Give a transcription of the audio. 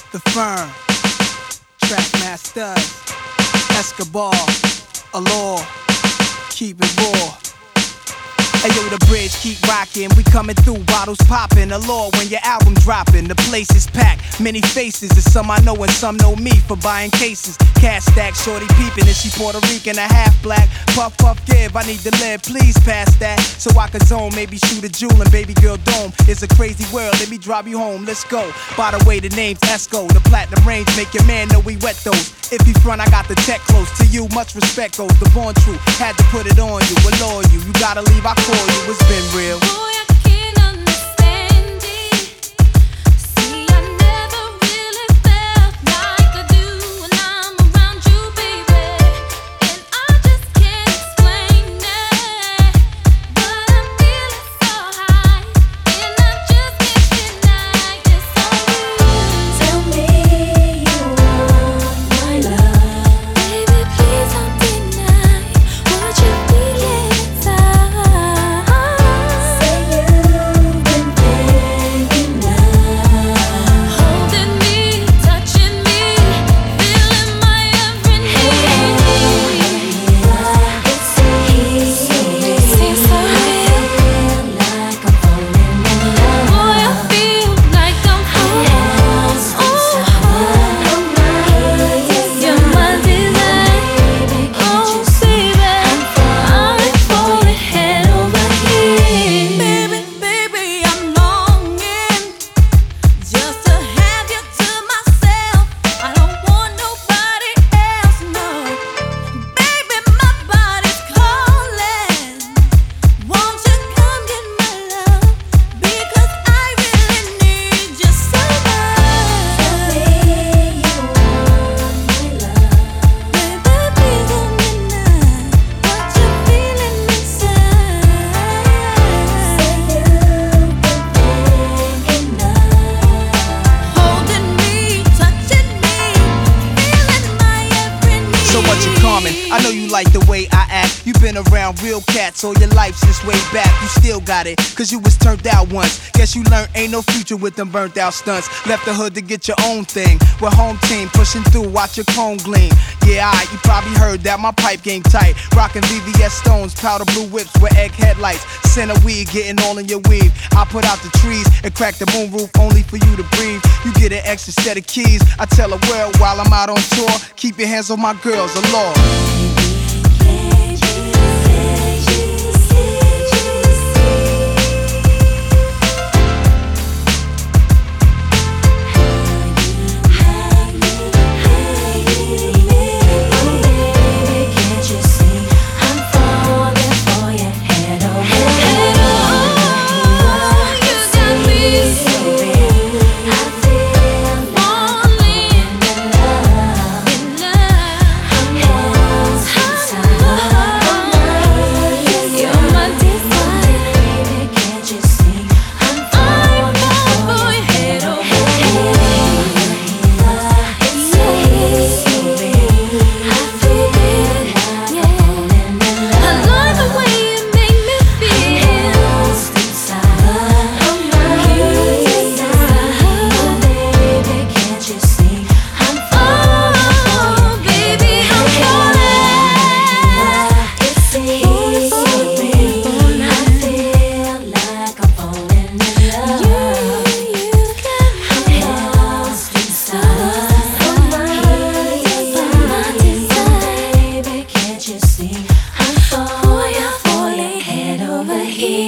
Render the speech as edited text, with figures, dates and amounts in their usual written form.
The Firm, Track Masters, Escobar, Allure, keep it raw. Hey yo, the bridge keep rocking, we coming through, bottles popping. Allure when your album dropping, the place is packed. Many faces, and some I know and some know me for buying cases. Cash stack, shorty peeping, and she Puerto Rican, a half black. Puff, puff, give, I need to live, please pass that. So I can zone, maybe shoot a jewel and baby girl dome. It's a crazy world, let me drive you home, let's go. By the way, the name's Esco, the platinum range, make your man know we wet those. If he front, I got the tech close to you, much respect goes. The born truth, had to put it on you, allure you. You gotta leave, I call you, it's been real. Boy, I can't understand it. See, I never really felt like I do when I'm around you, baby. And I just can't explain it. But I'm feeling so high, and I just can't deny it's on you. Tell me you want my love. Baby, please don't deny what you feel inside. Say you've been thinking now. Holding me, touching me, feeling my every need. It seems so Seems so real. like I'm falling in love. Boy, I feel like I'm falling. You're my desire. Oh, baby, I'm falling head over heels. Baby, I'm longing just to have you to myself. I don't want nobody else, no. Baby, my body's calling. Won't you come get my love? Because I really need you so much. Tell me you want my love. Baby, please don't deny what you're feeling inside. Say you've been thinking now. Holding me, touching me, feeling my every need. So what you coming? I know you like the way I act. You been around real cats all your life since way back. You still got it, cause you was turned out once. Guess you learned ain't no future with them burnt out stunts. Left the hood to get your own thing. With home team pushing through, watch your chrome gleam. Yeah, alright, you probably heard that my pipe game tight. Rockin' VVS stones, powder blue whips with egg headlights. Center weed, getting all in your weave. I put out the trees and crack the moonroof only for you to breathe. You get an extra set of keys. I tell the world while I'm out on tour, keep your hands on my girls, Allure. Head over heels.